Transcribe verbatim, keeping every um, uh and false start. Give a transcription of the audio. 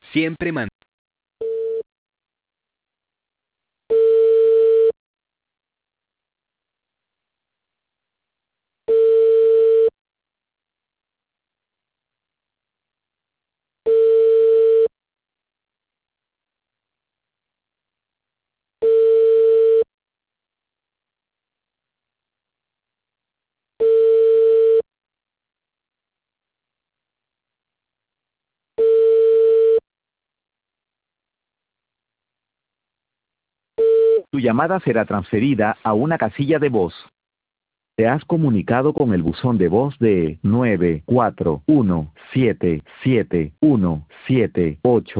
Siempre man- Tu llamada será transferida a una casilla de voz. Te has comunicado con el buzón de voz de nueve cuatro uno siete siete uno siete ocho.